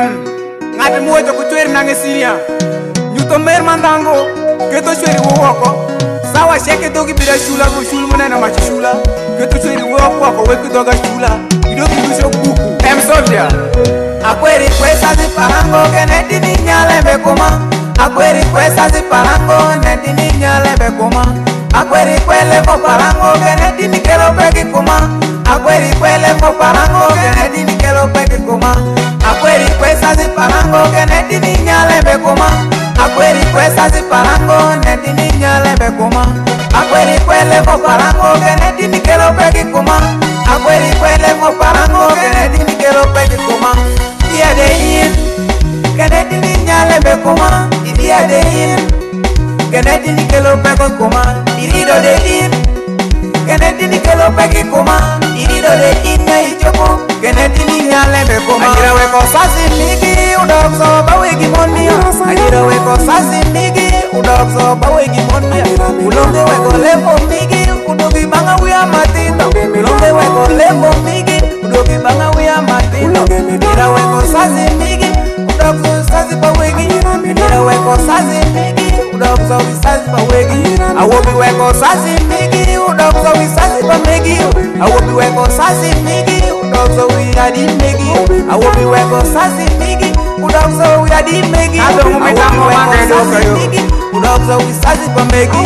ngati muojo kuchweri nange siria nyuto mer mandango keto chweri woko sawa sheke dogi bira shula go shul munena machi shula keto chweri woko weku doga shula idogi dusho buku soldier akweri kwesa ziparango keneti ni nyalembe kuma akweri kwesa ziparango neti ni nyalembe kuma akweri kwele ko parango keneti ni kelo pegi kuma akweri kwele ko parango keneti ni kelo pegi kuma akweri kwesa ziparango keneti ni nyalembe kuma akweri kwesa ziparango neti ni nyalembe kuma akweri kwele ko parango keneti ni kelo pegi kuma akweri kwele ko parango keneti ni kelo pegi kuma dia de yin keneti ni nyalembe kuma dia de yin keneti ni kelo pegi kuma irido de yin keneti ni kelo pegi kuma irido de yin na ichopo keneti ni nyalembe kuma ajira weko sasi migi udokso bawegi monia ajira weko sasi migi udokso bawegi monia ulonge weko lepo migi udogi banga wia matindo ulonge weko lepo migi udogi banga wia matindo ajira weko sasi migi udokso sasi bawegi ajira weko sasi migi udokso sasi bawegi awobi weko sasi migi udokso sasi bamegi awobi weko sasi migi udokso adi megi awobi weko sasi migi udokso adi megi awobi weko sasi migi udokso sasi bamegi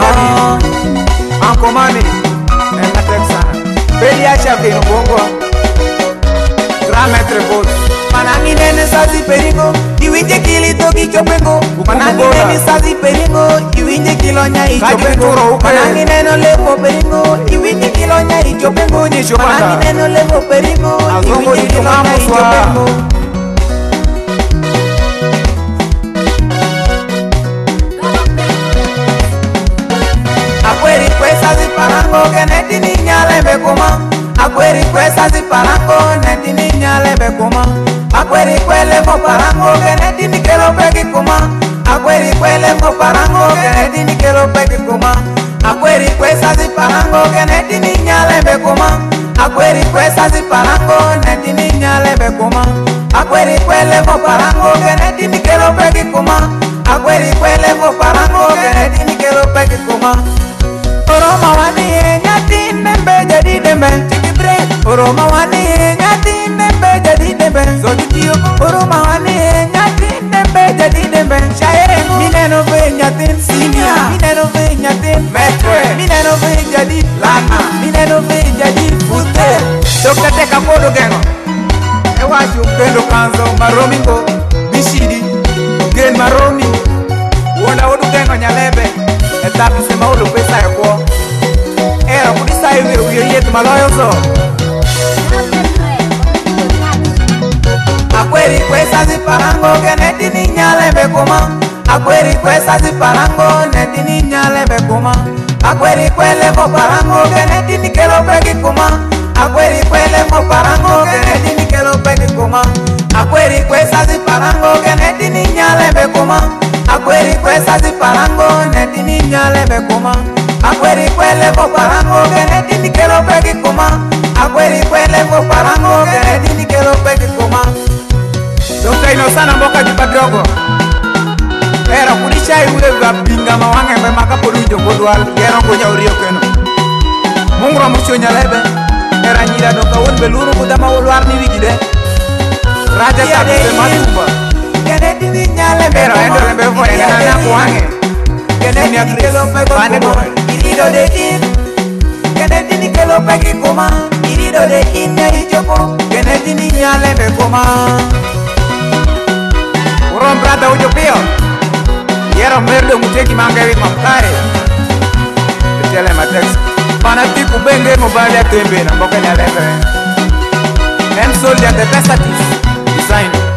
ankomani na teksa beli acha kino bongo grametre bot manangi nene sasi peringo iwinje kili toki chopengo manangi nene sasi peringo iwinje kilonya ichopengo manangi neno lepo peringo iwinje kilonya ichopengo manangi neno lepo peringo iwinje kilonya ichopengo akweri kwesa ziparango keneti ni nyalembe kuma akweri kwesa ziparango neti ni nyalembe kuma akweri kwele ko parango keneti ni kelo pegi kuma akweri kwele ko parango keneti ni kelo pegi kuma akweri kwesa ziparango keneti ni nyalembe kuma akweri kwesa ziparango neti ni nyalembe kuma akweri kwele ko parango keneti ni kelo pegi kuma akweri kwele ko parango keneti ni kelo pegi kuma Oroma wani nyati nembe jadi dembe tikibre Oroma wani nyati nembe jadi dembe Zoditio Oroma wani nyati nembe jadi dembe Shaere mineno ve nyatin sinia mineno ve nyatin metre mineno ve jadi lana mineno ve jadi fute Dokta teka podo geno Ewa jukendo kanzo maromingo bishidi gen maromi Wonda wodu geno nyalebe Etapi sema ulo pesa yako Era kudisa iwe yetu maloyo so Akweri kwesa ziparango keneti ni nyalembe kuma Akweri kwesa ziparango neti ni nyalembe kuma Akweri kwele ko parango keneti ni kelo pegi kuma Akweri kwele ko parango keneti ni kelo pegi kuma Akweri kwesa ziparango keneti ni nyalembe kuma Akweri kwesa ziparango neti ni nyalembe kuma Akweri kwele ko parango keneti ni kelo pegi kuma Akweri kwele ko parango keneti ni kelo pegi kuma Dokta inosana mboka jipadrogo Era kudisha iwe gabinga mawange mbe makapodu jogodwal Gero konya urio keno Mungro mucho nyalebe Era nyira doka unbe luru kudama ulwar ni wigide Raja kabise matumba Keneti ni nyalembe Pero endo lembe fo enana kuwange Keneti ni kelo pegi kuma Irido de in Keneti ni kelo pegi kuma Irido de in ya ichopo Keneti ni nyalembe kuma Urom brada ujo pio Yero merdo muteki mangewit mamkare Ketele matex Panati kubenge mobile ya tembe na mboka nyalebe M soldier the best artist Design